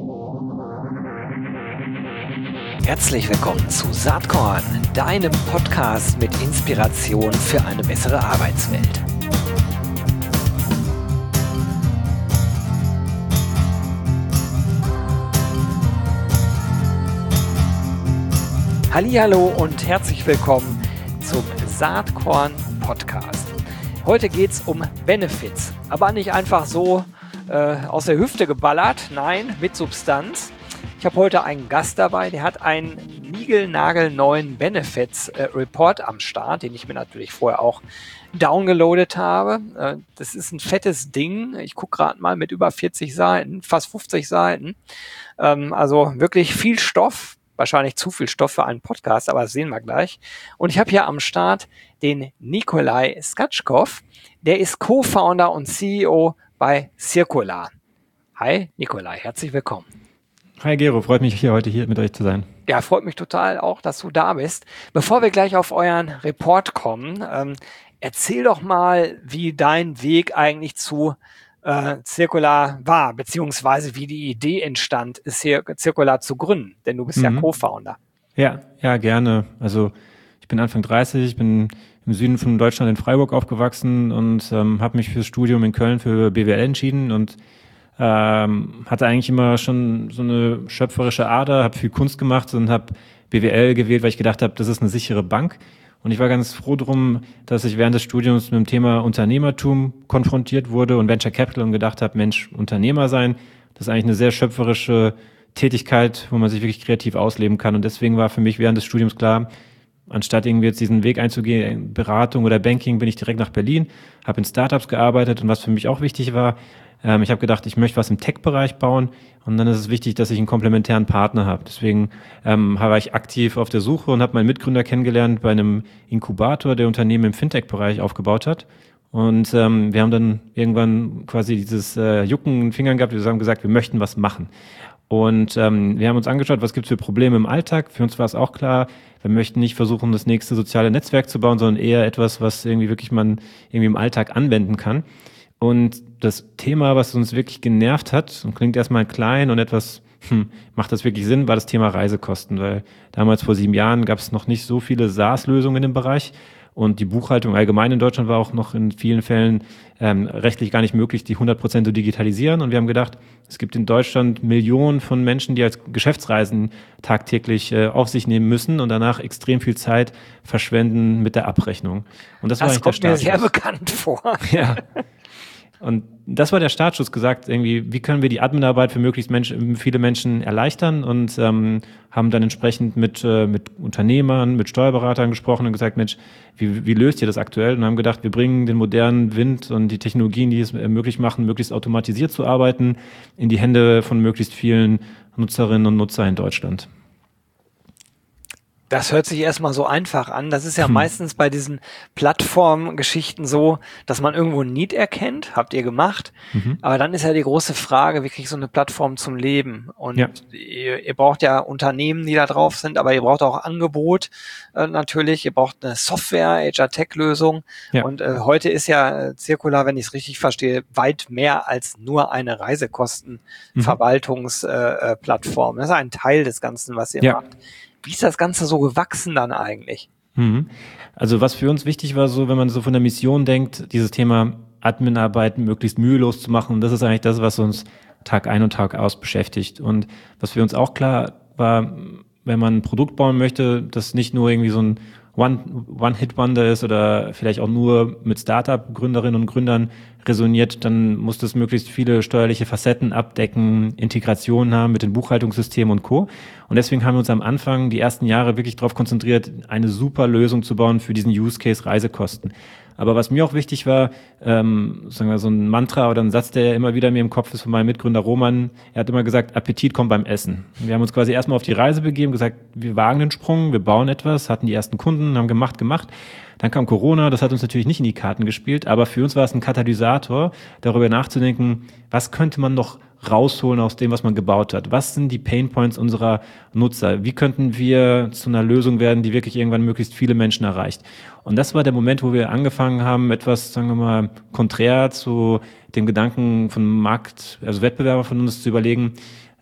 Herzlich willkommen zu Saatkorn, deinem Podcast mit Inspiration für eine bessere Arbeitswelt. Hallihallo und herzlich willkommen zum Saatkorn Podcast. Heute geht es um Benefits, aber nicht einfach so aus der Hüfte geballert, nein, mit Substanz. Ich habe heute einen Gast dabei, der hat einen niegelnagelneuen Benefits-Report am Start, den ich mir natürlich vorher auch downgeloadet habe. Das ist ein fettes Ding. Ich gucke gerade mal mit über 40 Seiten, fast 50 Seiten. Also wirklich viel Stoff, wahrscheinlich zu viel Stoff für einen Podcast, aber das sehen wir gleich. Und ich habe hier am Start den Nikolai Skatschkow. Der ist Co-Founder und CEO bei Circular. Hi Nikolai, herzlich willkommen. Hi Gero, freut mich heute hier mit euch zu sein. Ja, freut mich total auch, dass du da bist. Bevor wir gleich auf euren Report kommen, erzähl doch mal, wie dein Weg eigentlich zu Circular war, beziehungsweise wie die Idee entstand, Circular zu gründen, denn du bist ja Co-Founder. Ja, gerne. Also ich bin Anfang 30, ich bin im Süden von Deutschland in Freiburg aufgewachsen und habe mich fürs Studium in Köln für BWL entschieden und hatte eigentlich immer schon so eine schöpferische Ader, habe viel Kunst gemacht und habe BWL gewählt, weil ich gedacht habe, das ist eine sichere Bank. Und ich war ganz froh drum, dass ich während des Studiums mit dem Thema Unternehmertum konfrontiert wurde und Venture Capital und gedacht habe, Mensch, Unternehmer sein, das ist eigentlich eine sehr schöpferische Tätigkeit, wo man sich wirklich kreativ ausleben kann. Und deswegen war für mich während des Studiums klar, anstatt irgendwie jetzt diesen Weg einzugehen, Beratung oder Banking, bin ich direkt nach Berlin, habe in Startups gearbeitet und was für mich auch wichtig war, ich habe gedacht, ich möchte was im Tech-Bereich bauen und dann ist es wichtig, dass ich einen komplementären Partner habe. Deswegen war ich aktiv auf der Suche und habe meinen Mitgründer kennengelernt bei einem Inkubator, der Unternehmen im Fintech-Bereich aufgebaut hat. Und wir haben dann irgendwann quasi dieses Jucken in den Fingern gehabt. Wir haben gesagt, wir möchten was machen. Und wir haben uns angeschaut, was gibt es für Probleme im Alltag. Für uns war es auch klar, wir möchten nicht versuchen, das nächste soziale Netzwerk zu bauen, sondern eher etwas, was irgendwie wirklich man irgendwie im Alltag anwenden kann. Und das Thema, was uns wirklich genervt hat, und klingt erstmal klein und etwas, macht das wirklich Sinn, war das Thema Reisekosten, weil damals vor 7 Jahren gab es noch nicht so viele SaaS-Lösungen im Bereich und die Buchhaltung allgemein in Deutschland war auch noch in vielen Fällen rechtlich gar nicht möglich, die 100% zu digitalisieren. Und wir haben gedacht, es gibt in Deutschland Millionen von Menschen, die als Geschäftsreisen tagtäglich auf sich nehmen müssen und danach extrem viel Zeit verschwenden mit der Abrechnung. Und das war eigentlich der Startschuss. Das kommt mir sehr bekannt vor. Ja. Und das war der Startschuss, gesagt, irgendwie, wie können wir die Adminarbeit für möglichst viele Menschen erleichtern und haben dann entsprechend mit Unternehmern, mit Steuerberatern gesprochen und gesagt, Mensch, wie löst ihr das aktuell? Und haben gedacht, wir bringen den modernen Wind und die Technologien, die es möglich machen, möglichst automatisiert zu arbeiten, in die Hände von möglichst vielen Nutzerinnen und Nutzer in Deutschland. Das hört sich erstmal so einfach an. Das ist ja meistens bei diesen Plattformgeschichten so, dass man irgendwo ein Need erkennt, habt ihr gemacht. Aber dann ist ja die große Frage, wie kriege ich so eine Plattform zum Leben? Und ihr braucht ja Unternehmen, die da drauf sind, aber ihr braucht auch Angebot natürlich. Ihr braucht eine Software, HR-Tech-Lösung. Ja. Und heute ist ja Circular, wenn ich es richtig verstehe, weit mehr als nur eine Reisekostenverwaltungsplattform. Das ist ein Teil des Ganzen, was ihr macht. Wie ist das Ganze so gewachsen dann eigentlich? Also was für uns wichtig war, so wenn man so von der Mission denkt, dieses Thema Adminarbeit möglichst mühelos zu machen, das ist eigentlich das, was uns Tag ein und Tag aus beschäftigt. Und was für uns auch klar war, wenn man ein Produkt bauen möchte, das nicht nur irgendwie so ein One-Hit-Wonder ist oder vielleicht auch nur mit Startup-Gründerinnen und Gründern resoniert, dann muss das möglichst viele steuerliche Facetten abdecken, Integration haben mit den Buchhaltungssystemen und Co. Und deswegen haben wir uns am Anfang die ersten Jahre wirklich darauf konzentriert, eine super Lösung zu bauen für diesen Use-Case Reisekosten. Aber was mir auch wichtig war, sagen wir so ein Mantra oder ein Satz, der immer wieder mir im Kopf ist von meinem Mitgründer Roman, er hat immer gesagt, Appetit kommt beim Essen. Wir haben uns quasi erstmal auf die Reise begeben, gesagt, wir wagen den Sprung, wir bauen etwas, hatten die ersten Kunden, haben gemacht. Dann kam Corona, das hat uns natürlich nicht in die Karten gespielt, aber für uns war es ein Katalysator, darüber nachzudenken, was könnte man noch rausholen aus dem, was man gebaut hat? Was sind die Painpoints unserer Nutzer? Wie könnten wir zu einer Lösung werden, die wirklich irgendwann möglichst viele Menschen erreicht? Und das war der Moment, wo wir angefangen haben, etwas, sagen wir mal, konträr zu dem Gedanken von Markt, also Wettbewerber von uns zu überlegen,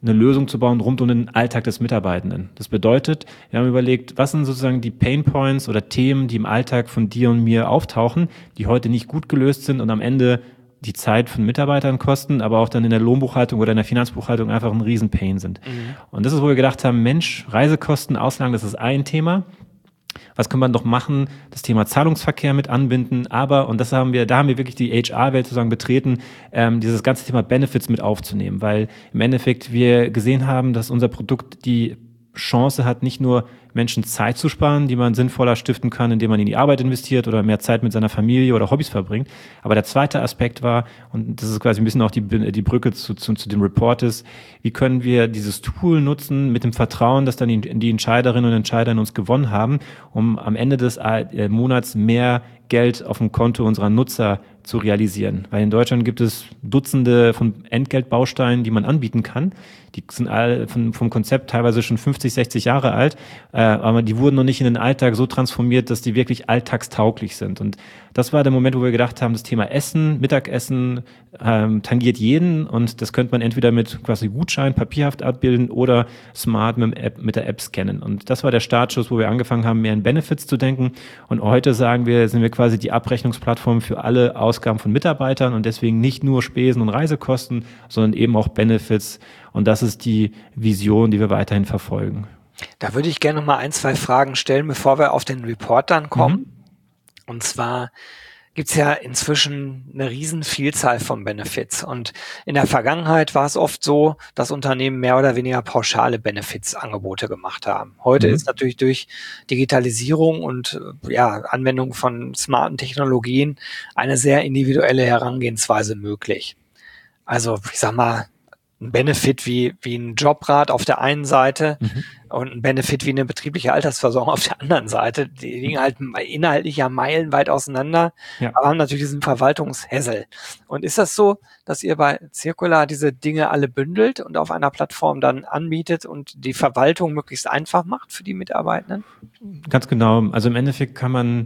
eine Lösung zu bauen rund um den Alltag des Mitarbeitenden. Das bedeutet, wir haben überlegt, was sind sozusagen die Pain Points oder Themen, die im Alltag von dir und mir auftauchen, die heute nicht gut gelöst sind und am Ende die Zeit von Mitarbeitern kosten, aber auch dann in der Lohnbuchhaltung oder in der Finanzbuchhaltung einfach ein Riesen-Pain sind. Und das ist, wo wir gedacht haben, Mensch, Reisekosten, Auslagen, das ist ein Thema. Was kann man doch machen? Das Thema Zahlungsverkehr mit anbinden, aber, und da haben wir wirklich die HR-Welt sozusagen betreten, dieses ganze Thema Benefits mit aufzunehmen, weil im Endeffekt wir gesehen haben, dass unser Produkt die Chance hat, nicht nur Menschen Zeit zu sparen, die man sinnvoller stiften kann, indem man in die Arbeit investiert oder mehr Zeit mit seiner Familie oder Hobbys verbringt. Aber der zweite Aspekt war, und das ist quasi ein bisschen auch die Brücke zu dem Report ist, wie können wir dieses Tool nutzen mit dem Vertrauen, dass dann die Entscheiderinnen und Entscheider in uns gewonnen haben, um am Ende des Monats mehr Geld auf dem Konto unserer Nutzer zu realisieren. Weil in Deutschland gibt es Dutzende von Entgeltbausteinen, die man anbieten kann. Die sind alle vom Konzept teilweise schon 50, 60 Jahre alt, aber die wurden noch nicht in den Alltag so transformiert, dass die wirklich alltagstauglich sind. Und das war der Moment, wo wir gedacht haben, das Thema Essen, Mittagessen tangiert jeden und das könnte man entweder mit quasi Gutschein, papierhaft abbilden oder smart mit der App scannen. Und das war der Startschuss, wo wir angefangen haben, mehr in Benefits zu denken. Und heute sind wir quasi die Abrechnungsplattform für alle Ausgaben von Mitarbeitern und deswegen nicht nur Spesen und Reisekosten, sondern eben auch Benefits. Und das ist die Vision, die wir weiterhin verfolgen. Da würde ich gerne noch mal 1, 2 Fragen stellen, bevor wir auf den Report dann kommen. Und zwar gibt's ja inzwischen eine riesen Vielzahl von Benefits. Und in der Vergangenheit war es oft so, dass Unternehmen mehr oder weniger pauschale Benefits-Angebote gemacht haben. Heute ist natürlich durch Digitalisierung und Anwendung von smarten Technologien eine sehr individuelle Herangehensweise möglich. Also ich sag mal, ein Benefit wie ein Jobrat auf der einen Seite und ein Benefit wie eine betriebliche Altersversorgung auf der anderen Seite. Die liegen halt inhaltlich ja meilenweit auseinander, aber haben natürlich diesen Verwaltungshässel. Und ist das so, dass ihr bei Circular diese Dinge alle bündelt und auf einer Plattform dann anbietet und die Verwaltung möglichst einfach macht für die Mitarbeitenden? Ganz genau. Also im Endeffekt kann man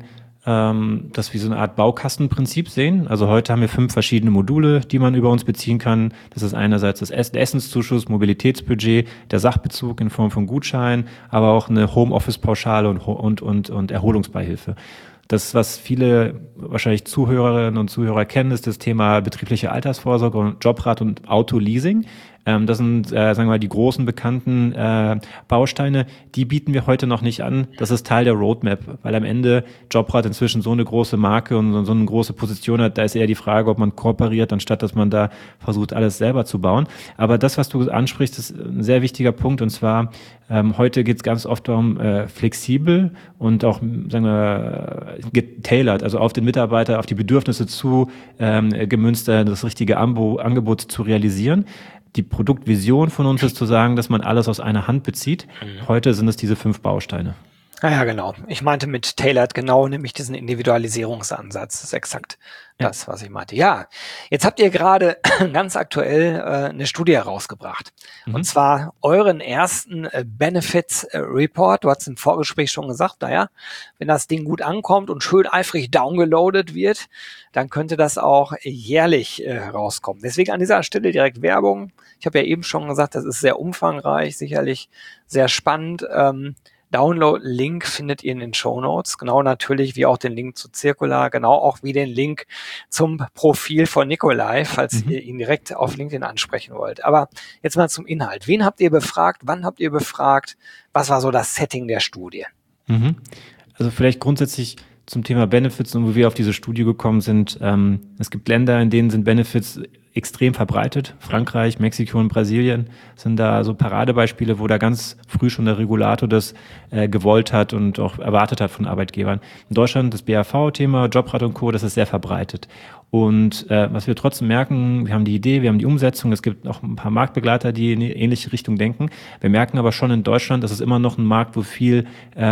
das wie so eine Art Baukastenprinzip sehen. Also heute haben wir 5 verschiedene Module, die man über uns beziehen kann. Das ist einerseits der Essenszuschuss, Mobilitätsbudget, der Sachbezug in Form von Gutschein, aber auch eine Homeoffice-Pauschale und Erholungsbeihilfe. Das, was viele wahrscheinlich Zuhörerinnen und Zuhörer kennen, ist das Thema betriebliche Altersvorsorge und Jobrat und Autoleasing. Das sind, sagen wir mal, die großen bekannten Bausteine. Die bieten wir heute noch nicht an. Das ist Teil der Roadmap, weil am Ende Jobrat inzwischen so eine große Marke und so eine große Position hat. Da ist eher die Frage, ob man kooperiert, anstatt dass man da versucht, alles selber zu bauen. Aber das, was du ansprichst, ist ein sehr wichtiger Punkt. Und zwar, heute geht es ganz oft darum, flexibel und auch, sagen wir, getailored, also auf den Mitarbeiter, auf die Bedürfnisse zu gemünzt, das richtige Angebot zu realisieren. Die Produktvision von uns ist zu sagen, dass man alles aus einer Hand bezieht. Heute sind es diese 5 Bausteine. Ja, genau. Ich meinte mit tailored genau, nämlich diesen Individualisierungsansatz. Das ist exakt das, was ich meinte. Ja, jetzt habt ihr gerade ganz aktuell eine Studie herausgebracht. Und zwar euren ersten Benefits Report. Du hast im Vorgespräch schon gesagt, naja, wenn das Ding gut ankommt und schön eifrig downgeloadet wird, dann könnte das auch jährlich rauskommen. Deswegen an dieser Stelle direkt Werbung. Ich habe ja eben schon gesagt, das ist sehr umfangreich, sicherlich sehr spannend. Download-Link findet ihr in den Shownotes, genau natürlich wie auch den Link zu Circular, genau auch wie den Link zum Profil von Nikolai, falls ihr ihn direkt auf LinkedIn ansprechen wollt. Aber jetzt mal zum Inhalt. Wen habt ihr befragt? Wann habt ihr befragt? Was war so das Setting der Studie? Also vielleicht grundsätzlich zum Thema Benefits und wo wir auf diese Studie gekommen sind. Es gibt Länder, in denen sind Benefits extrem verbreitet. Frankreich, Mexiko und Brasilien sind da so Paradebeispiele, wo da ganz früh schon der Regulator das gewollt hat und auch erwartet hat von Arbeitgebern. In Deutschland das BAV-Thema, Jobrat und Co., das ist sehr verbreitet. Und was wir trotzdem merken, wir haben die Idee, wir haben die Umsetzung, es gibt auch ein paar Marktbegleiter, die in eine ähnliche Richtung denken. Wir merken aber schon in Deutschland, das ist immer noch ein Markt, wo viel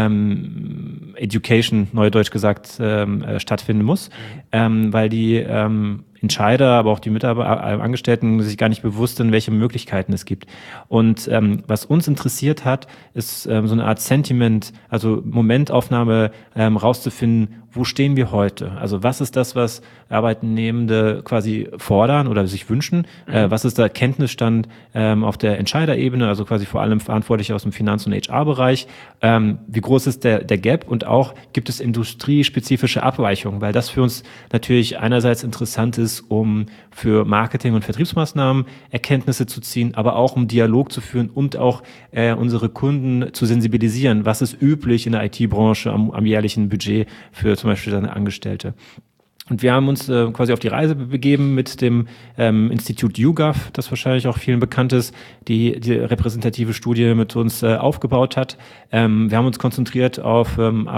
Education, neudeutsch gesagt, stattfinden muss, weil die Entscheider, aber auch die Angestellten sich gar nicht bewusst sind, welche Möglichkeiten es gibt. Und was uns interessiert hat, ist so eine Art Sentiment, also Momentaufnahme rauszufinden, wo stehen wir heute? Also was ist das, was Arbeitnehmende quasi fordern oder sich wünschen? Was ist der Kenntnisstand auf der Entscheiderebene, also quasi vor allem verantwortlich aus dem Finanz- und HR-Bereich? Wie groß ist der Gap und auch gibt es industriespezifische Abweichungen? Weil das für uns natürlich einerseits interessant ist, um für Marketing- und Vertriebsmaßnahmen Erkenntnisse zu ziehen, aber auch um Dialog zu führen und auch unsere Kunden zu sensibilisieren. Was ist üblich in der IT-Branche am jährlichen Budget für zum Beispiel seine Angestellte? Und wir haben uns quasi auf die Reise begeben mit dem Institut YouGov, das wahrscheinlich auch vielen bekannt ist, die repräsentative Studie mit uns aufgebaut hat. Wir haben uns konzentriert auf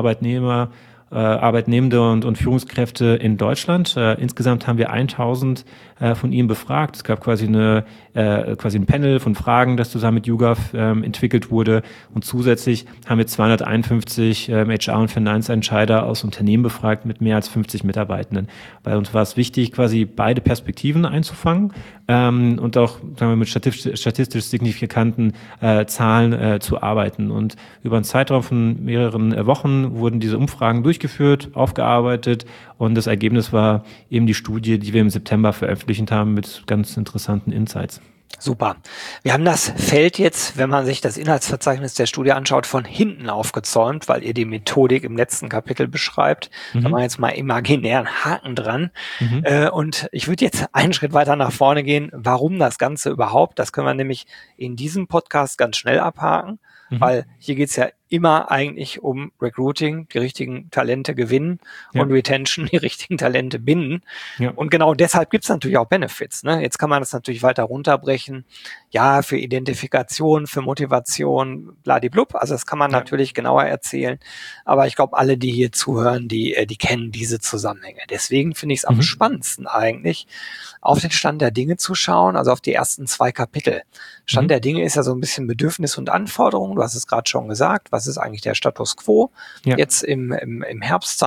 Arbeitnehmende und Führungskräfte in Deutschland. Insgesamt haben wir 1000 von ihnen befragt. Es gab quasi ein Panel von Fragen, das zusammen mit YouGov entwickelt wurde. Und zusätzlich haben wir 251 HR- und Finanzentscheider aus Unternehmen befragt mit mehr als 50 Mitarbeitenden. Bei uns war es wichtig, quasi beide Perspektiven einzufangen und auch, sagen wir, mit statistisch signifikanten Zahlen zu arbeiten. Und über einen Zeitraum von mehreren Wochen wurden diese Umfragen durchgeführt, aufgearbeitet und das Ergebnis war eben die Studie, die wir im September veröffentlicht haben mit ganz interessanten Insights. Super. Wir haben das Feld jetzt, wenn man sich das Inhaltsverzeichnis der Studie anschaut, von hinten aufgezäumt, weil ihr die Methodik im letzten Kapitel beschreibt. Da machen wir jetzt mal imaginären Haken dran. Und ich würde jetzt einen Schritt weiter nach vorne gehen. Warum das Ganze überhaupt? Das können wir nämlich in diesem Podcast ganz schnell abhaken, weil hier geht es ja immer eigentlich um Recruiting, die richtigen Talente gewinnen und Retention, die richtigen Talente binden. Ja. Und genau deshalb gibt es natürlich auch Benefits. Ne? Jetzt kann man das natürlich weiter runterbrechen. Ja, für Identifikation, für Motivation, bladiblub. Also das kann man natürlich genauer erzählen. Aber ich glaube, alle, die hier zuhören, die kennen diese Zusammenhänge. Deswegen finde ich es am spannendsten eigentlich, auf den Stand der Dinge zu schauen, also auf die ersten 2 Kapitel. Stand der Dinge ist ja so ein bisschen Bedürfnis und Anforderungen. Du hast es gerade schon gesagt. Was ist eigentlich der Status quo jetzt im Herbst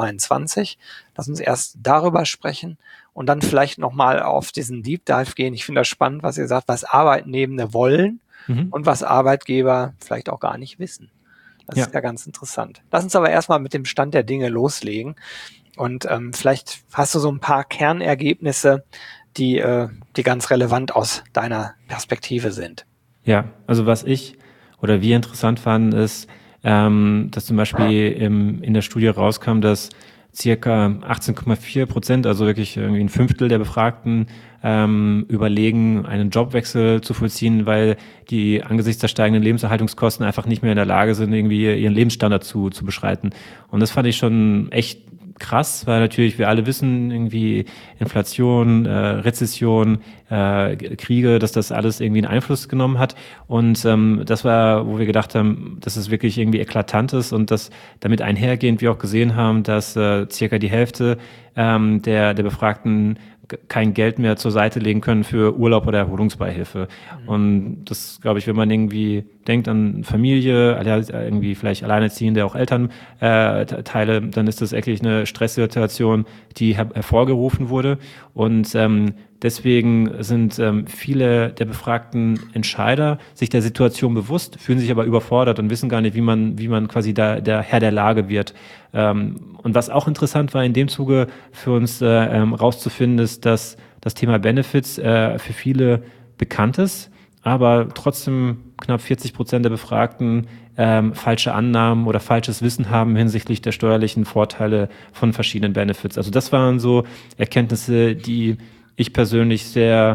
2023? Lass uns erst darüber sprechen und dann vielleicht nochmal auf diesen Deep Dive gehen. Ich finde das spannend, was ihr sagt, was Arbeitnehmende wollen und was Arbeitgeber vielleicht auch gar nicht wissen. Das ist ja ganz interessant. Lass uns aber erstmal mit dem Stand der Dinge loslegen. Und vielleicht hast du so ein paar Kernergebnisse, die ganz relevant aus deiner Perspektive sind. Ja, also was wir interessant fanden, ist, dass zum Beispiel in der Studie rauskam, dass circa 18,4%, also wirklich irgendwie ein Fünftel der Befragten überlegen, einen Jobwechsel zu vollziehen, weil die angesichts der steigenden Lebenserhaltungskosten einfach nicht mehr in der Lage sind, irgendwie ihren Lebensstandard zu beschreiten. Und das fand ich schon echt krass, weil natürlich wir alle wissen, irgendwie Inflation, Rezession, Kriege, dass das alles irgendwie einen Einfluss genommen hat. Und das war, wo wir gedacht haben, dass es wirklich irgendwie eklatant ist und dass damit einhergehend wir auch gesehen haben, dass circa die Hälfte der Befragten kein Geld mehr zur Seite legen können für Urlaub oder Erholungsbeihilfe. Und das, glaube ich, wenn man irgendwie denkt an Familie, irgendwie vielleicht Alleinerziehende, auch Elternteile, dann ist das eigentlich eine Stresssituation, die hervorgerufen wurde. Und deswegen sind viele der befragten Entscheider sich der Situation bewusst, fühlen sich aber überfordert und wissen gar nicht, wie man quasi der Herr der Lage wird. Und was auch interessant war in dem Zuge für uns rauszufinden, ist, dass das Thema Benefits für viele bekannt ist, aber trotzdem knapp 40% der Befragten falsche Annahmen oder falsches Wissen haben hinsichtlich der steuerlichen Vorteile von verschiedenen Benefits. Also das waren so Erkenntnisse, die ich persönlich sehr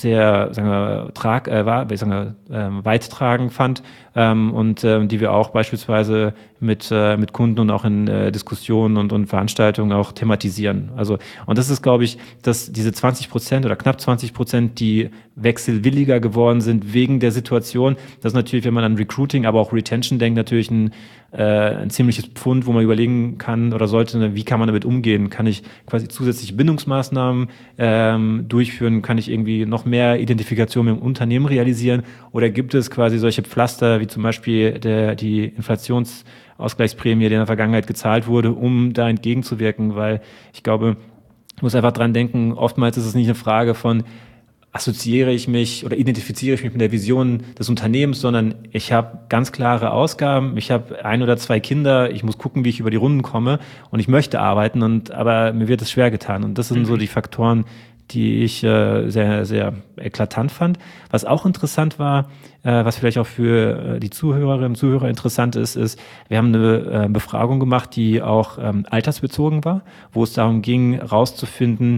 weittragend fand und die wir auch beispielsweise mit Kunden und auch in Diskussionen und Veranstaltungen auch thematisieren. Also und das ist, glaube ich, dass diese 20% oder knapp 20%, die wechselwilliger geworden sind wegen der Situation, das ist natürlich, wenn man an Recruiting, aber auch Retention denkt, natürlich ein ziemliches Pfund, wo man überlegen kann oder sollte, wie kann man damit umgehen? Kann ich quasi zusätzliche Bindungsmaßnahmen durchführen? Kann ich irgendwie noch mehr Identifikation mit dem Unternehmen realisieren? Oder gibt es quasi solche Pflaster, wie zum Beispiel die Inflationsausgleichsprämie, die in der Vergangenheit gezahlt wurde, um da entgegenzuwirken? Weil ich glaube, ich muss einfach dran denken, oftmals ist es nicht eine Frage von, assoziiere ich mich oder identifiziere ich mich mit der Vision des Unternehmens, sondern ich habe ganz klare Ausgaben, ich habe 1 oder 2 Kinder, ich muss gucken, wie ich über die Runden komme und ich möchte arbeiten, aber mir wird es schwer getan. Und das sind so die Faktoren, die ich sehr, sehr eklatant fand. Was auch interessant war, was vielleicht auch für die Zuhörerinnen und Zuhörer interessant ist, wir haben eine Befragung gemacht, die auch altersbezogen war, wo es darum ging, rauszufinden,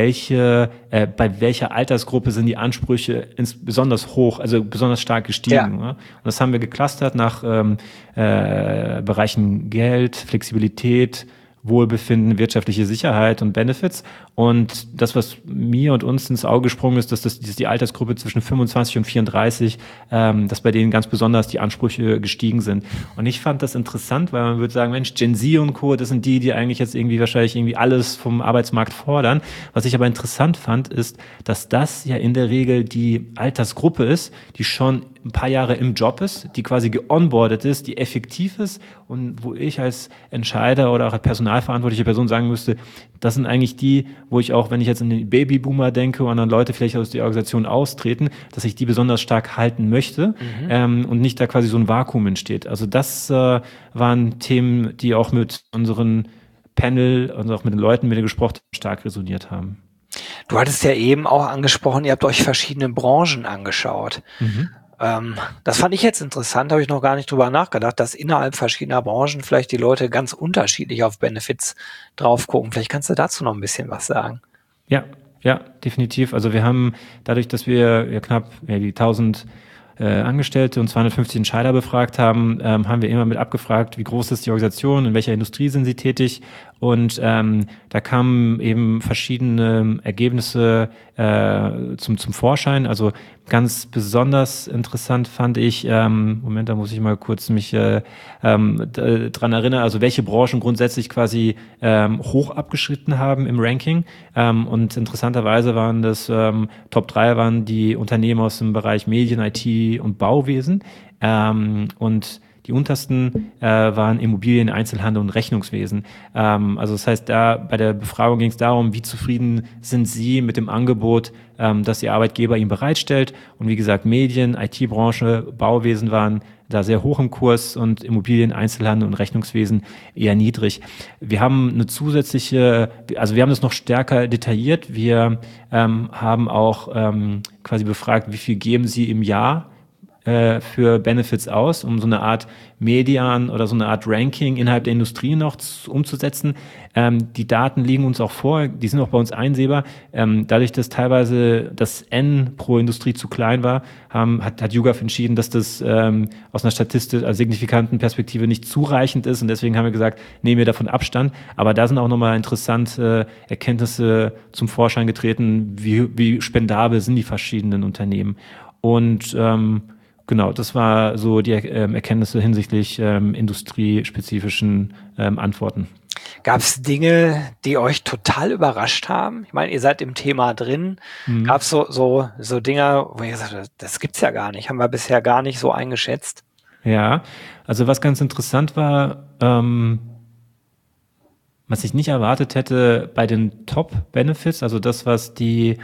bei welcher Altersgruppe sind die Ansprüche besonders hoch, also besonders stark gestiegen. Ja. Ne? Und das haben wir geclustert nach Bereichen Geld, Flexibilität, Wohlbefinden, wirtschaftliche Sicherheit und Benefits. Und das, was mir und uns ins Auge gesprungen ist, dass die Altersgruppe zwischen 25 und 34, dass bei denen ganz besonders die Ansprüche gestiegen sind. Und ich fand das interessant, weil man würde sagen, Mensch, Gen Z und Co., das sind die eigentlich jetzt wahrscheinlich alles vom Arbeitsmarkt fordern. Was ich aber interessant fand, ist, dass das ja in der Regel die Altersgruppe ist, die schon ein paar Jahre im Job ist, die quasi geonboardet ist, die effektiv ist und wo ich als Entscheider oder auch als personalverantwortliche Person sagen müsste, das sind eigentlich die, wo ich auch, wenn ich jetzt an den Babyboomer denke und an Leute vielleicht aus der Organisation austreten, dass ich die besonders stark halten möchte und nicht da quasi so ein Vakuum entsteht. Also das waren Themen, die auch mit unseren Panel und auch mit den Leuten, mit denen wir gesprochen haben, stark resoniert haben. Du hattest ja eben auch angesprochen, ihr habt euch verschiedene Branchen angeschaut. Das fand ich jetzt interessant, habe ich noch gar nicht drüber nachgedacht, dass innerhalb verschiedener Branchen vielleicht die Leute ganz unterschiedlich auf Benefits drauf gucken. Vielleicht kannst du dazu noch ein bisschen was sagen. Ja, definitiv. Also wir haben dadurch, dass wir knapp die 1000 Angestellte und 250 Entscheider befragt haben, haben wir immer mit abgefragt, wie groß ist die Organisation, in welcher Industrie sind sie tätig. Und da kamen eben verschiedene Ergebnisse zum Vorschein. Also ganz besonders interessant fand ich, Moment, da muss ich mal kurz mich dran erinnern, also welche Branchen grundsätzlich quasi hoch abgeschritten haben im Ranking. Und interessanterweise waren das Top 3 waren die Unternehmen aus dem Bereich Medien, IT und Bauwesen. Und die untersten waren Immobilien, Einzelhandel und Rechnungswesen. Also das heißt, da bei der Befragung ging es darum, wie zufrieden sind Sie mit dem Angebot, das Ihr Arbeitgeber Ihnen bereitstellt. Und wie gesagt, Medien, IT-Branche, Bauwesen waren da sehr hoch im Kurs und Immobilien, Einzelhandel und Rechnungswesen eher niedrig. Wir haben eine zusätzliche, also wir haben das noch stärker detailliert. Wir haben auch quasi befragt, wie viel geben Sie im Jahr für Benefits aus, um so eine Art Median oder so eine Art Ranking innerhalb der Industrie noch umzusetzen. Die Daten liegen uns auch vor, die sind auch bei uns einsehbar. Dadurch, dass teilweise das N pro Industrie zu klein war, hat YouGov entschieden, dass das aus einer statistisch, also signifikanten Perspektive nicht zureichend ist und deswegen haben wir gesagt, nehmen wir davon Abstand. Aber da sind auch nochmal interessante Erkenntnisse zum Vorschein getreten, wie spendabel sind die verschiedenen Unternehmen. Und genau, das war so die Erkenntnisse hinsichtlich industriespezifischen Antworten. Gab es Dinge, die euch total überrascht haben? Ich meine, ihr seid im Thema drin. Gab es so Dinge, wo ihr gesagt habt, das gibt's ja gar nicht, haben wir bisher gar nicht so eingeschätzt? Ja, also was ganz interessant war, was ich nicht erwartet hätte bei den Top-Benefits, also das, was die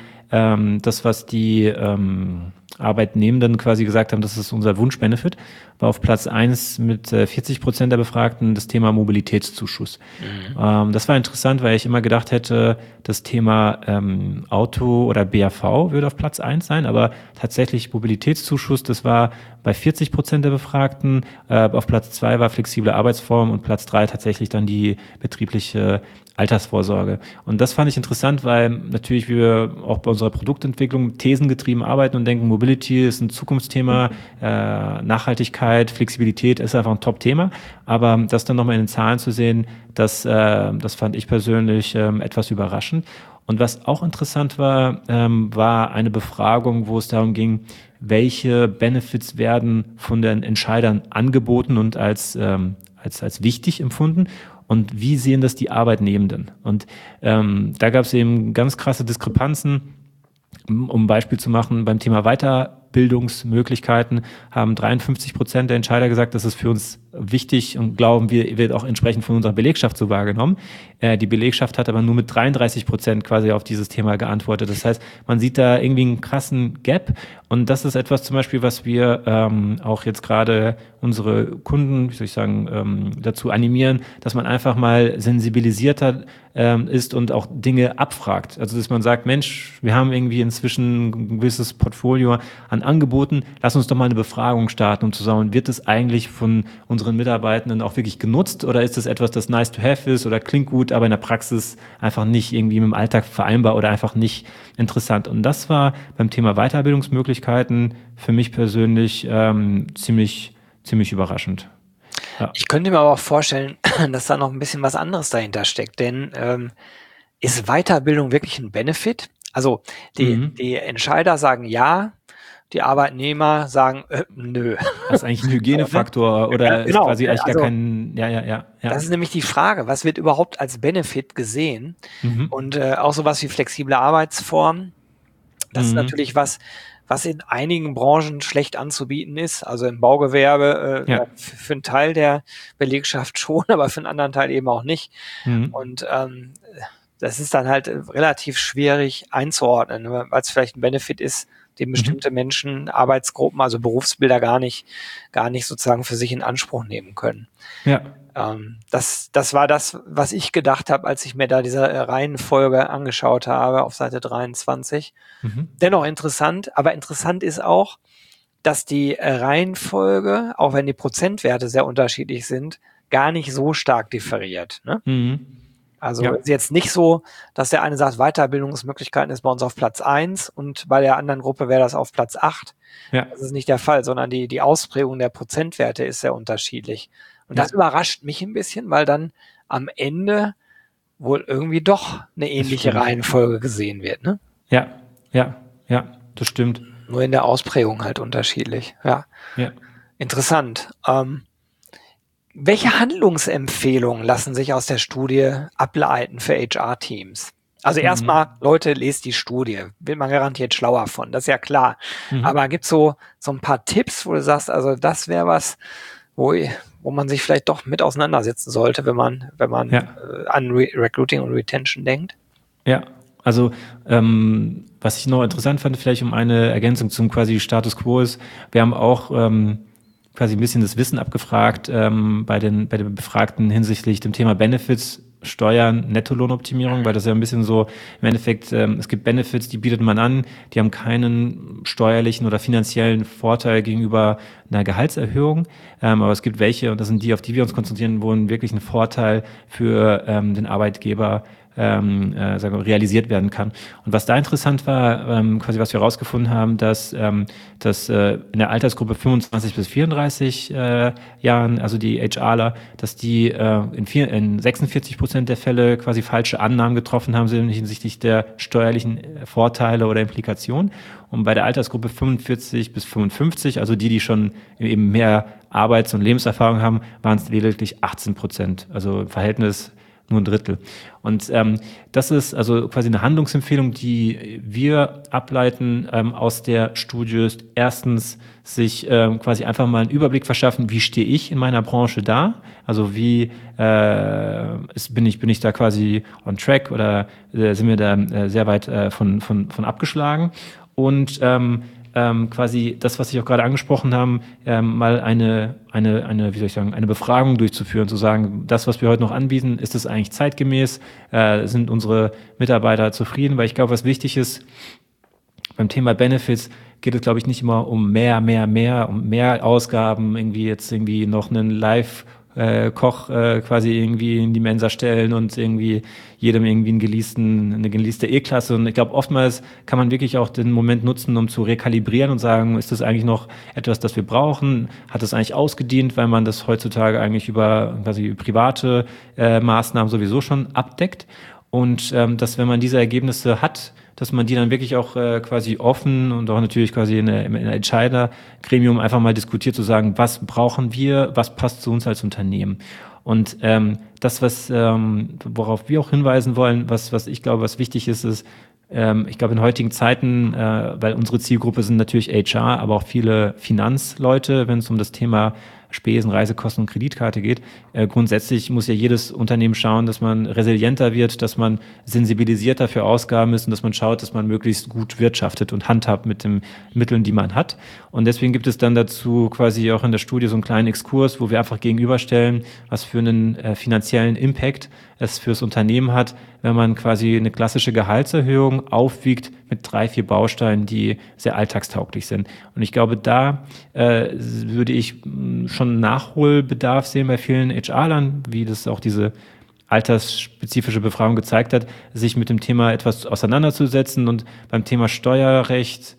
Arbeitnehmenden quasi gesagt haben, das ist unser Wunschbenefit, war auf Platz 1 mit 40% der Befragten das Thema Mobilitätszuschuss. Das war interessant, weil ich immer gedacht hätte, das Thema Auto oder BAV würde auf Platz 1 sein, aber tatsächlich Mobilitätszuschuss, das war bei 40% der Befragten, auf Platz 2 war flexible Arbeitsform und Platz 3 tatsächlich dann die betriebliche Altersvorsorge. Und das fand ich interessant, weil natürlich wir auch bei unserer Produktentwicklung thesengetrieben arbeiten und denken, Mobility ist ein Zukunftsthema, Nachhaltigkeit, Flexibilität ist einfach ein Top-Thema. Aber das dann nochmal in den Zahlen zu sehen, das fand ich persönlich etwas überraschend. Und was auch interessant war, war eine Befragung, wo es darum ging, welche Benefits werden von den Entscheidern angeboten und als wichtig empfunden. Und wie sehen das die Arbeitnehmenden? Und da gab es eben ganz krasse Diskrepanzen. Um ein Beispiel zu machen, beim Thema Weiterbildungsmöglichkeiten haben 53% der Entscheider gesagt, das ist für uns wichtig und glauben wir, wird auch entsprechend von unserer Belegschaft so wahrgenommen. Die Belegschaft hat aber nur mit 33% quasi auf dieses Thema geantwortet. Das heißt, man sieht da irgendwie einen krassen Gap und das ist etwas zum Beispiel, was wir auch jetzt gerade unsere Kunden, wie soll ich sagen, dazu animieren, dass man einfach mal sensibilisierter ist und auch Dinge abfragt. Also dass man sagt, Mensch, wir haben irgendwie inzwischen ein gewisses Portfolio an Angeboten, lass uns doch mal eine Befragung starten, um zu sagen, wird es eigentlich von unseren Mitarbeitenden auch wirklich genutzt oder ist es etwas, das nice to have ist oder klingt gut, aber in der Praxis einfach nicht irgendwie mit dem Alltag vereinbar oder einfach nicht interessant. Und das war beim Thema Weiterbildungsmöglichkeiten für mich persönlich ziemlich überraschend. Ja. Ich könnte mir aber auch vorstellen, dass da noch ein bisschen was anderes dahinter steckt, denn ist Weiterbildung wirklich ein Benefit? Also die Entscheider sagen ja, die Arbeitnehmer sagen nö. Das ist eigentlich ein Hygienefaktor oder ist quasi eigentlich gar kein, ja. Das ist nämlich die Frage, was wird überhaupt als Benefit gesehen? Und auch sowas wie flexible Arbeitsformen, das ist natürlich was in einigen Branchen schlecht anzubieten ist. Also im Baugewerbe für einen Teil der Belegschaft schon, aber für einen anderen Teil eben auch nicht. Und das ist dann halt relativ schwierig einzuordnen, weil es vielleicht ein Benefit ist, den bestimmte Menschen, Arbeitsgruppen, also Berufsbilder gar nicht sozusagen für sich in Anspruch nehmen können. Ja. Das war das, was ich gedacht habe, als ich mir da diese Reihenfolge angeschaut habe auf Seite 23. Dennoch interessant, aber interessant ist auch, dass die Reihenfolge, auch wenn die Prozentwerte sehr unterschiedlich sind, gar nicht so stark differiert. Ne? Also ist jetzt nicht so, dass der eine sagt, Weiterbildungsmöglichkeiten ist bei uns auf Platz 1 und bei der anderen Gruppe wäre das auf Platz 8. Ja. Das ist nicht der Fall, sondern die Ausprägung der Prozentwerte ist sehr unterschiedlich. Und das überrascht mich ein bisschen, weil dann am Ende wohl irgendwie doch eine ähnliche Reihenfolge gesehen wird. Ne? Ja, das stimmt. Nur in der Ausprägung halt unterschiedlich. Ja. Interessant. Welche Handlungsempfehlungen lassen sich aus der Studie ableiten für HR-Teams? Also erstmal, Leute, lest die Studie. Wird man garantiert schlauer von, das ist ja klar. Aber gibt es so ein paar Tipps, wo du sagst, also das wäre was, wo man sich vielleicht doch mit auseinandersetzen sollte, wenn man an Recruiting und Retention denkt? Ja, also was ich noch interessant fand, vielleicht um eine Ergänzung zum quasi Status Quo ist, wir haben auch quasi ein bisschen das Wissen abgefragt bei den Befragten hinsichtlich dem Thema Benefits, Steuern, Nettolohnoptimierung, weil das ja ein bisschen so im Endeffekt, es gibt Benefits, die bietet man an, die haben keinen steuerlichen oder finanziellen Vorteil gegenüber einer Gehaltserhöhung, aber es gibt welche, und das sind die, auf die wir uns konzentrieren, wo wirklich ein Vorteil für den Arbeitgeber realisiert werden kann. Und was da interessant war, quasi was wir herausgefunden haben, dass in der Altersgruppe 25 bis 34 Jahren, also die HRler, dass die in 46% der Fälle quasi falsche Annahmen getroffen haben hinsichtlich der steuerlichen Vorteile oder Implikationen. Und bei der Altersgruppe 45 bis 55, also die schon eben mehr Arbeits- und Lebenserfahrung haben, waren es lediglich 18%, also im Verhältnis nur ein Drittel. Und das ist also quasi eine Handlungsempfehlung, die wir ableiten aus der Studie. Erstens, sich quasi einfach mal einen Überblick verschaffen, wie stehe ich in meiner Branche da? Also wie bin ich da quasi on track oder sind wir da sehr weit von abgeschlagen? Und quasi das, was Sie auch gerade angesprochen haben, mal eine Befragung durchzuführen, zu sagen, das, was wir heute noch anbieten, ist es eigentlich zeitgemäß? Sind unsere Mitarbeiter zufrieden? Weil ich glaube, was wichtig ist, beim Thema Benefits geht es, glaube ich, nicht immer um mehr Ausgaben, irgendwie noch einen Live-Koch quasi irgendwie in die Mensa stellen und irgendwie jedem irgendwie eine geleaste E-Klasse. Und ich glaube, oftmals kann man wirklich auch den Moment nutzen, um zu rekalibrieren und sagen, ist das eigentlich noch etwas, das wir brauchen? Hat das eigentlich ausgedient, weil man das heutzutage eigentlich über quasi private Maßnahmen sowieso schon abdeckt? Und dass, wenn man diese Ergebnisse hat, dass man die dann wirklich auch quasi offen und auch natürlich quasi in einem Entscheidergremium einfach mal diskutiert, zu sagen, was brauchen wir, was passt zu uns als Unternehmen. Und das, worauf wir auch hinweisen wollen, was ich glaube, was wichtig ist, ich glaube, in heutigen Zeiten, weil unsere Zielgruppe sind natürlich HR, aber auch viele Finanzleute, wenn es um das Thema Spesen, Reisekosten und Kreditkarte geht. Grundsätzlich muss ja jedes Unternehmen schauen, dass man resilienter wird, dass man sensibilisierter für Ausgaben ist und dass man schaut, dass man möglichst gut wirtschaftet und handhabt mit den Mitteln, die man hat. Und deswegen gibt es dann dazu quasi auch in der Studie so einen kleinen Exkurs, wo wir einfach gegenüberstellen, was für einen finanziellen Impact es fürs Unternehmen hat, wenn man quasi eine klassische Gehaltserhöhung aufwiegt mit 3, 4 Bausteinen, die sehr alltagstauglich sind. Und ich glaube, da würde ich schon Nachholbedarf sehen bei vielen HR-Lern, wie das auch diese altersspezifische Befragung gezeigt hat, sich mit dem Thema etwas auseinanderzusetzen. Und beim Thema Steuerrecht,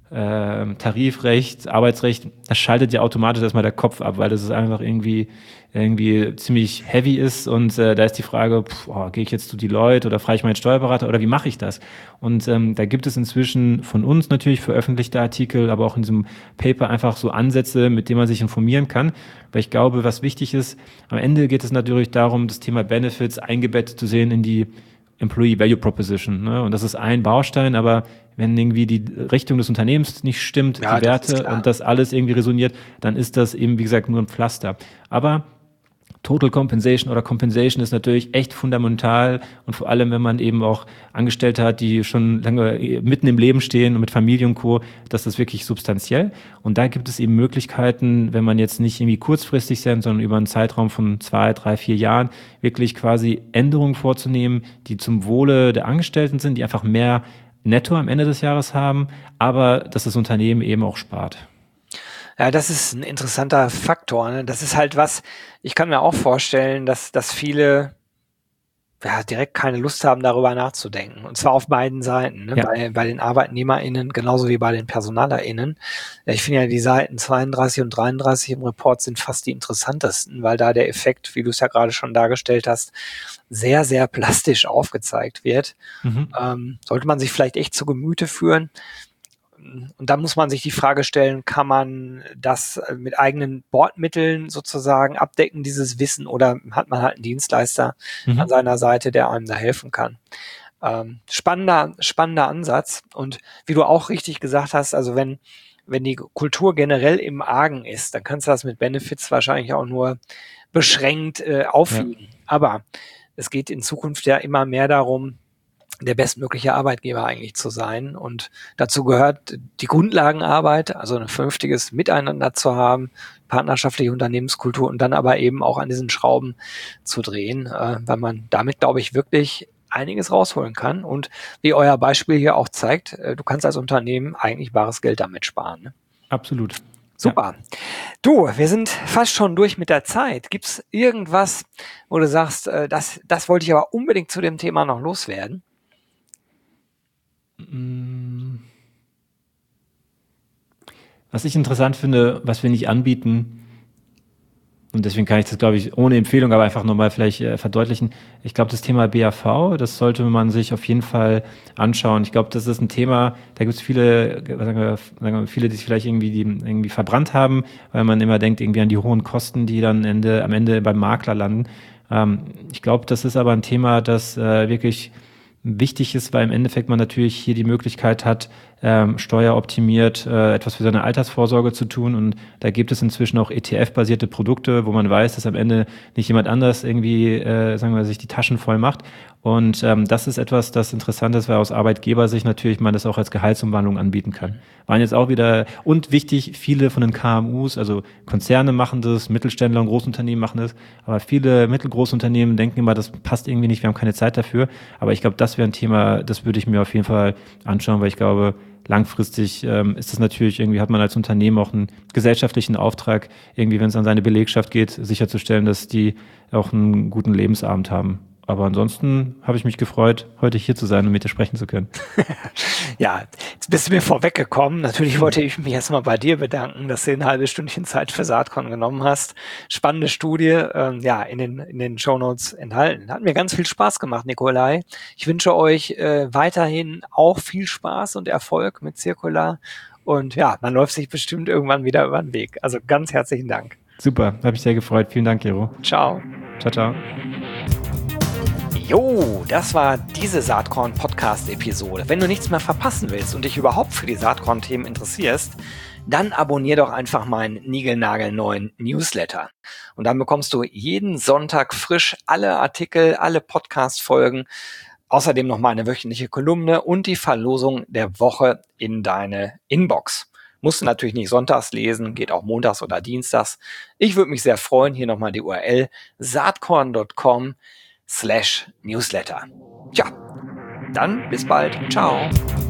Tarifrecht, Arbeitsrecht, das schaltet ja automatisch erstmal der Kopf ab, weil das ist einfach irgendwie ziemlich heavy ist und da ist die Frage, gehe ich jetzt zu Deloitte oder frage ich meinen Steuerberater oder wie mache ich das? Und da gibt es inzwischen von uns natürlich veröffentlichte Artikel, aber auch in diesem Paper einfach so Ansätze, mit denen man sich informieren kann, weil ich glaube, was wichtig ist, am Ende geht es natürlich darum, das Thema Benefits eingebettet zu sehen in die Employee Value Proposition, ne? Und das ist ein Baustein, aber wenn irgendwie die Richtung des Unternehmens nicht stimmt, die Werte und das alles irgendwie resoniert, dann ist das eben, wie gesagt, nur ein Pflaster. Aber Total Compensation oder Compensation ist natürlich echt fundamental und vor allem, wenn man eben auch Angestellte hat, die schon lange mitten im Leben stehen und mit Familie und Co., das ist wirklich substanziell. Und da gibt es eben Möglichkeiten, wenn man jetzt nicht irgendwie kurzfristig sind, sondern über einen Zeitraum von 2, 3, 4 Jahren wirklich quasi Änderungen vorzunehmen, die zum Wohle der Angestellten sind, die einfach mehr Netto am Ende des Jahres haben, aber dass das Unternehmen eben auch spart. Ja, das ist ein interessanter Faktor. Ne? Das ist halt was, ich kann mir auch vorstellen, dass viele direkt keine Lust haben, darüber nachzudenken. Und zwar auf beiden Seiten. Ne? Ja. Bei den ArbeitnehmerInnen genauso wie bei den PersonalerInnen. Ich finde ja, die Seiten 32 und 33 im Report sind fast die interessantesten, weil da der Effekt, wie du es ja gerade schon dargestellt hast, sehr, sehr plastisch aufgezeigt wird. Sollte man sich vielleicht echt zu Gemüte führen. Und dann muss man sich die Frage stellen, kann man das mit eigenen Bordmitteln sozusagen abdecken, dieses Wissen, oder hat man halt einen Dienstleister an seiner Seite, der einem da helfen kann? Spannender Ansatz. Und wie du auch richtig gesagt hast, also wenn die Kultur generell im Argen ist, dann kannst du das mit Benefits wahrscheinlich auch nur beschränkt aufwiegen. Ja. Aber es geht in Zukunft ja immer mehr darum, der bestmögliche Arbeitgeber eigentlich zu sein. Und dazu gehört die Grundlagenarbeit, also ein vernünftiges Miteinander zu haben, partnerschaftliche Unternehmenskultur und dann aber eben auch an diesen Schrauben zu drehen, weil man damit, glaube ich, wirklich einiges rausholen kann. Und wie euer Beispiel hier auch zeigt, du kannst als Unternehmen eigentlich bares Geld damit sparen. Ne? Absolut. Super. Ja. Du, wir sind fast schon durch mit der Zeit. Gibt's irgendwas, wo du sagst, das wollte ich aber unbedingt zu dem Thema noch loswerden? Was ich interessant finde, was wir nicht anbieten, und deswegen kann ich das, glaube ich, ohne Empfehlung, aber einfach nochmal vielleicht verdeutlichen. Ich glaube, das Thema BAV, das sollte man sich auf jeden Fall anschauen. Ich glaube, das ist ein Thema, da gibt es viele, viele, die sich vielleicht irgendwie verbrannt haben, weil man immer denkt irgendwie an die hohen Kosten, die dann am Ende beim Makler landen. Ich glaube, das ist aber ein Thema, das wirklich wichtig ist, weil im Endeffekt man natürlich hier die Möglichkeit hat, steueroptimiert etwas für seine Altersvorsorge zu tun. Und da gibt es inzwischen auch ETF-basierte Produkte, wo man weiß, dass am Ende nicht jemand anders irgendwie, sich die Taschen voll macht. Und das ist etwas, das interessant ist, weil aus Arbeitgebersicht natürlich man das auch als Gehaltsumwandlung anbieten kann. Waren jetzt auch wieder, und wichtig, viele von den KMUs, also Konzerne machen das, Mittelständler und Großunternehmen machen das, aber viele Mittelgroßunternehmen denken immer, das passt irgendwie nicht, wir haben keine Zeit dafür. Aber ich glaube, das wäre ein Thema, das würde ich mir auf jeden Fall anschauen, weil ich glaube, langfristig ist das natürlich irgendwie, hat man als Unternehmen auch einen gesellschaftlichen Auftrag, irgendwie, wenn es an seine Belegschaft geht, sicherzustellen, dass die auch einen guten Lebensabend haben. Aber ansonsten habe ich mich gefreut, heute hier zu sein und mit dir sprechen zu können. Ja, jetzt bist du mir vorweggekommen. Natürlich wollte ich mich erstmal bei dir bedanken, dass du ein halbes Stündchen Zeit für Saatkorn genommen hast. Spannende Studie, in den Shownotes enthalten. Hat mir ganz viel Spaß gemacht, Nikolai. Ich wünsche euch weiterhin auch viel Spaß und Erfolg mit Circular. Und ja, man läuft sich bestimmt irgendwann wieder über den Weg. Also ganz herzlichen Dank. Super, habe ich sehr gefreut. Vielen Dank, Gero. Ciao. Ciao, ciao. Jo, das war diese Saatkorn-Podcast-Episode. Wenn du nichts mehr verpassen willst und dich überhaupt für die Saatkorn-Themen interessierst, dann abonnier doch einfach meinen niegelnagelneuen Newsletter. Und dann bekommst du jeden Sonntag frisch alle Artikel, alle Podcast-Folgen, außerdem noch meine wöchentliche Kolumne und die Verlosung der Woche in deine Inbox. Musst du natürlich nicht sonntags lesen, geht auch montags oder dienstags. Ich würde mich sehr freuen, hier nochmal die URL saatkorn.com/newsletter. Tja, dann bis bald. Ciao.